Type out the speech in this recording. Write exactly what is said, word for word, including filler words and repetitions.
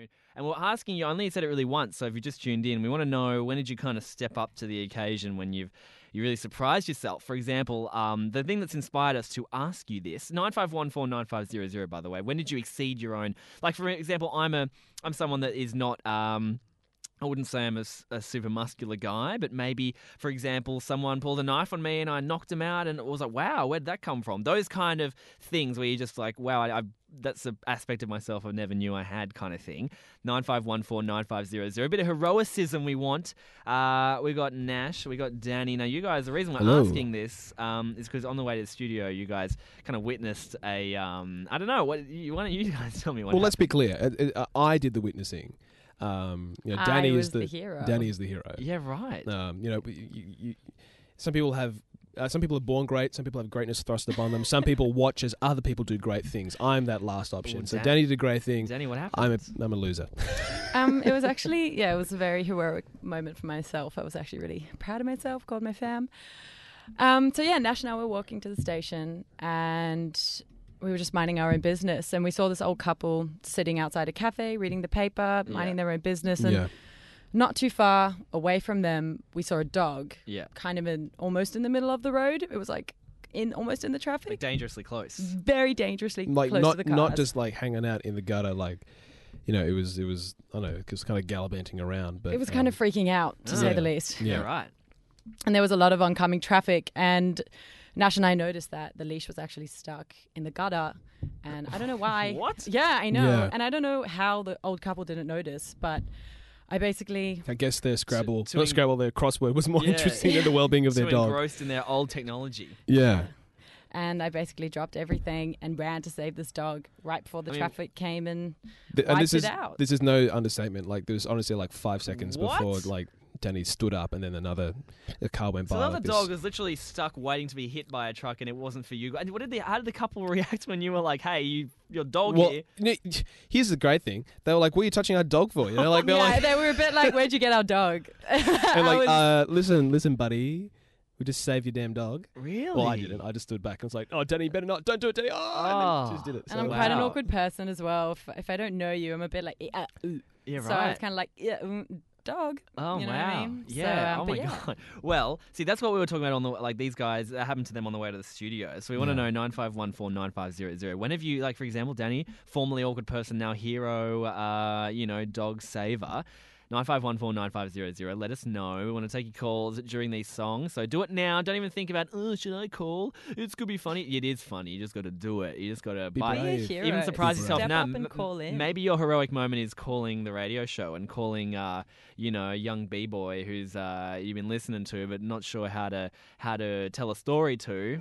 afternoon. And we're asking you, I only said it really once, so if you just tuned in, we want to know, when did you kind of step up to the occasion when you've you really surprised yourself? For example, um, the thing that's inspired us to ask you this, nine five one four nine five zero zero, by the way, when did you exceed your own, like for example, I'm a I'm someone that is not... Um, I wouldn't say I'm a, a super muscular guy, but maybe, for example, someone pulled a knife on me and I knocked him out and it was like, wow, where'd that come from? Those kind of things where you're just like, wow, I, I, that's an aspect of myself I never knew I had, kind of thing. nine five one four nine five zero zero. A bit of heroicism we want. Uh, we got Nash, we got Danny. Now, you guys, the reason we're Hello. asking this um, is because on the way to the studio, you guys kind of witnessed a, um, I don't know, what you, why don't you guys tell me what Well, let's happened? be clear. Uh, uh, I did the witnessing. Um, you know, Danny I was is the, the hero. Danny is the hero. Yeah, right. Um, you know, you, you, you, some people have. Uh, some people are born great. Some people have greatness thrust upon them. Some people watch as other people do great things. I'm that last option. Ooh, so Dan- Danny did a great thing. Danny, what happened? I'm a I'm a loser. Um, it was actually, yeah, it was a very heroic moment for myself. I was actually really proud of myself, called my fam. Um, so yeah, Nash and I were walking to the station and we were just minding our own business. And we saw this old couple sitting outside a cafe, reading the paper, minding Yeah. their own business. And Yeah. not too far away from them, we saw a dog Yeah. kind of in, almost in the middle of the road. It was like in almost in the traffic. Like dangerously close. Very dangerously Like close not to the cars. not just like hanging out in the gutter. Like, you know, it was it was I don't know. It was kind of gallivanting around. But it was kind um, of freaking out, to Ah. say Yeah. the least. Yeah, Yeah. right. And there was a lot of oncoming traffic, and Nash and I noticed that the leash was actually stuck in the gutter, and I don't know why. What? Yeah, I know. Yeah. And I don't know how the old couple didn't notice, but I basically... I guess their Scrabble, to not en- Scrabble, their crossword was more Yeah. interesting than the well-being of So their dog. engrossed in their old technology. Yeah. And I basically dropped everything and ran to save this dog right before the I mean- traffic came and Th- and wiped this it is out. this is no understatement. Like there was honestly like five seconds What? before like Danny stood up and then another a car went So by. the other like this. dog was literally stuck waiting to be hit by a truck, and it wasn't for you. And what did the how did the couple react when you were like, "Hey, you, your dog Well, here"? you know, here's the great thing. They were like, "What are you touching our dog for?" You know, like they're yeah, like, they were a bit like, where'd you get our dog? they're I like was- uh, "Listen, listen, buddy, we just saved your damn dog." Really? Well, I didn't. I just stood back and was like, "Oh, Danny, you better not. Don't do it, Danny." Oh, and Oh. then just did it. and I'm So- quite an Wow. awkward person as well. If, if I don't know you, I'm a bit like, uh, ooh. Yeah, So right. I was kind of like, yeah, mm, dog. Oh you know wow! what I mean? Yeah. So, um, oh but my yeah. god. Well, see, that's what we were talking about on the like these guys. That happened to them on the way to the studio. So we want to Yeah. know nine five one four nine five zero zero. When have you, like, for example, Danny, formerly awkward person, now hero, uh, you know, dog saver. nine five one four nine five zero zero. Let us know. We want to take your calls during these songs. So do it now. Don't even think about, oh, should I call? It's going to be funny. It is funny. You just got to do it. You just got to Be bite. Be a brave. hero. Even surprise Be yourself. Step Now, up and m- call in. Maybe your heroic moment is calling the radio show and calling, uh, you know, a young b-boy who's uh, you've been listening to but not sure how to how to tell a story to.